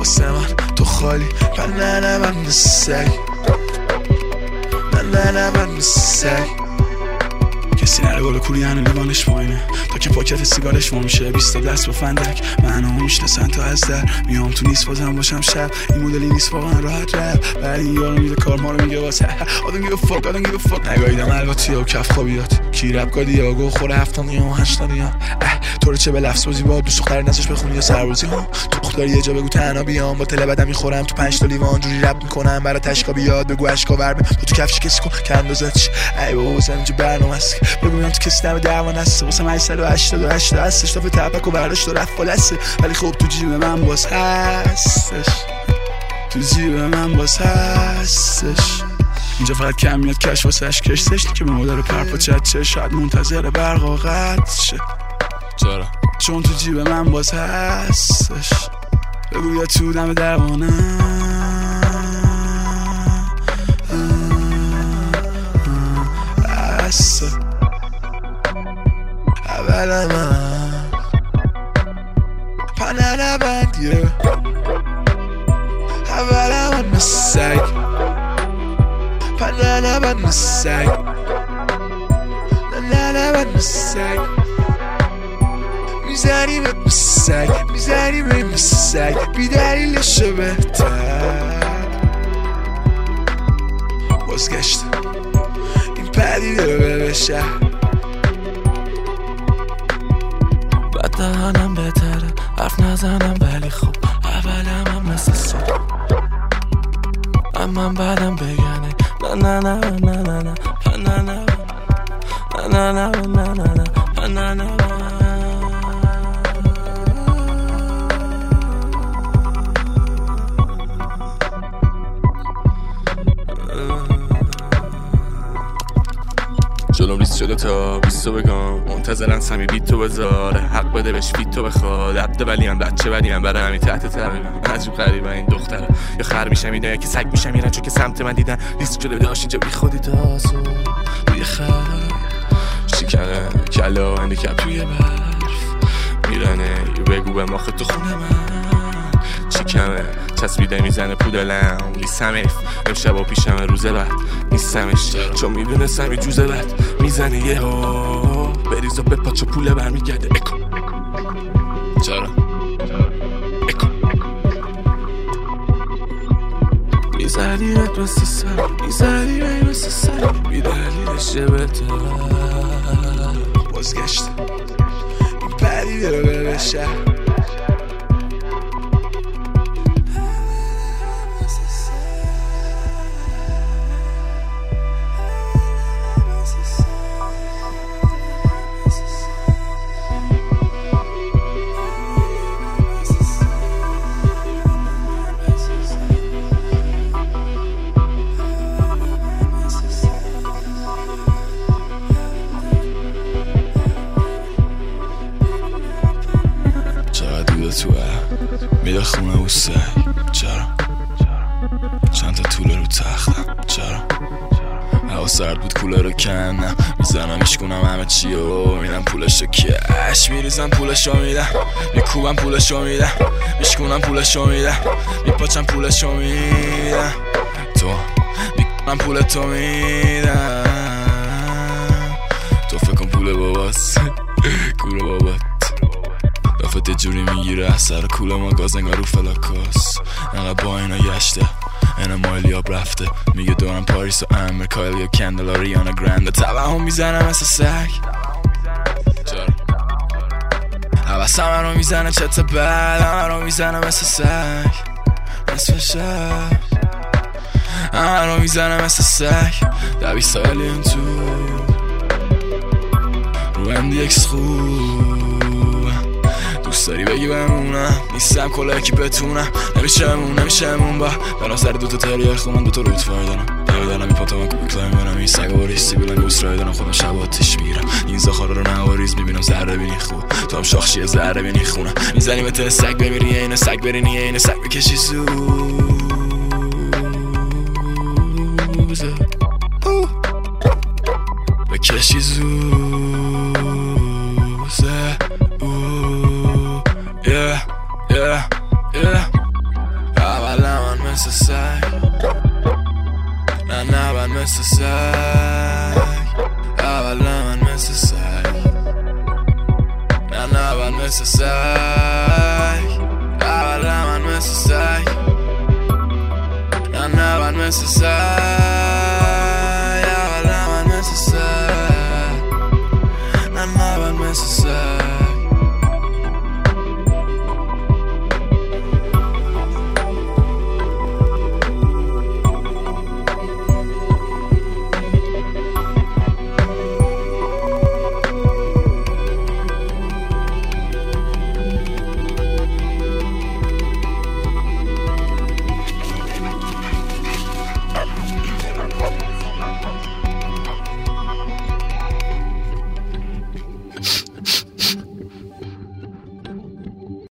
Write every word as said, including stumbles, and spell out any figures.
واسه من تو خالی پر نه نه من مثل سگ نه نه نه من مثل سگ کسی نره بالا کوری هنو لیوانش پایینه تا که پاکت سیگارش ما میشه بیست تا دست با فندک من همه میشنسن تا از در میام تو نیست بازم باشم شب این مدلی نیست واقعا راحت رب ولی یارو میده کار ما رو میگه واسه آدم گیو فاک آدم گیو فاک نگاهیدم الواتی و کف خوابیات کی رب گادی آگو خوره هفتانی و هشتانی ها تو رو چه به لفظ بازی با دوست دختر نزش بخونی یا سربازی ها تو دختری یه جا بگو تنها بیام با تله بدم میخورم تو پنج تا لیوان جوری رب میکنم برا تشکا بیاد بگو اشکا ورمه تو تو کفش کسی کن که اندازت چی ای بابا واسه اینجا برنامه است بگو میام تو کسی دم درمان هسته واسه من هشتصد و هشتاد و هشت هستش تا تپک و برداشت و رفت فالسته ولی خب تو جیب من باز هستش تو جیب من باز هستش اینجا فقط کم میاد کش واسه اش کشتش که به مادر پرپا چت چه شاید منتظر برقا قطع شه چرا چون تو جیب من باز هستش بگو یا تو دم درمانه هسته اول من پنه نبند یه اول من مثل سگ پنه نبند مثل سگ نه نبند مثل سگ میزنیم مثل سگ میزنیم مثل سگ بی دلیلشه بهتر بازگشت این پدیده رو به شهر بد دهنم بهتره حرف نزنم ولی خب اولم هم مثل صبح اما بعدم بگنه نه نه نه نه نه نه نه نه نه نه نه نه نه نه نه جلوم ریست شده تا بیستو بگم منتظرن سمی بیت تو بذاره حق بده بهش فیت تو بخواد عبده ولی هم بچه ولی هم برای همین تحت تقریبا عجیب غریبه این دختره یا خر میشم اینا یا که سگ میشم میرن چون که سمت من دیدن ریست شده داشت اینجا بی خودی تاسو روی خر شکنه کلا هندیکپ توی برف میرنه یه بگو به ماخه تو خونه من چی کمه چسبیده میزنه پودلم لیستم ایف امشب و پیشم روزه بعد نیستمش چون میدونستم یه جوزه بعد میزنه یه ها بریز و بپاچ و پوله برمیگرده اکو چرا اکو میزنیمت مثل سر میزنیمت مثل سر بیدلیلش بهتر بازگشت این پدیده رو به شهر توه میده خونه و سگ چرا چند تا طوله رو تختم چرا هوا سرد بود کوله رو کنم میزنم میشکنم همه چی و میدم پولشو کش میریزم پولشو میدم میکوبم پولشو میدم میشکنم پولشو میدم میپاچم پولشو میدم تو میکنم پول تو میدم تو فکر کن پول باباست کوله بابات دفت یه جوری میگیره سر کوله ما گاز انگار رو فلاکاس انقدر با اینا گشته اینا مایلی آب رفته میگه دورم پاریس و امریکایل یا کندل ریانا گرنده طبعا هم میزنه مثل سگ حوث همه رو میزنه چت بد همه رو میزنه مثل سگ نصف شب همه رو میزنه مثل سگ دوی سالی اون تو رو اندی اکس خوب دوست داری بگی بمونم نیستم کلاه که بتونم نمیشمون نمیشمون با برام سر دوتا تریار خونم دوتا روت فای دارم داری دارم این پاتا من کوبی کلایم برم این سگ و ریستی بیلن گوست رای دارم خودم شب آتیش میگیرم این زخاره رو نواریز میبینم ذره بینی خوب تو هم شاخشی ذره بینی خونم میزنیم به سگ بمیری اینه سگ برینی اینه سگ بکشی زوزه بکشی زوزه Yeah, yeah, yeah. مثل سگ نه نبن مثل سگ اول من مثل سگ نه نبن مثل سگ اول من مثل سگ نه نبن مثل سگ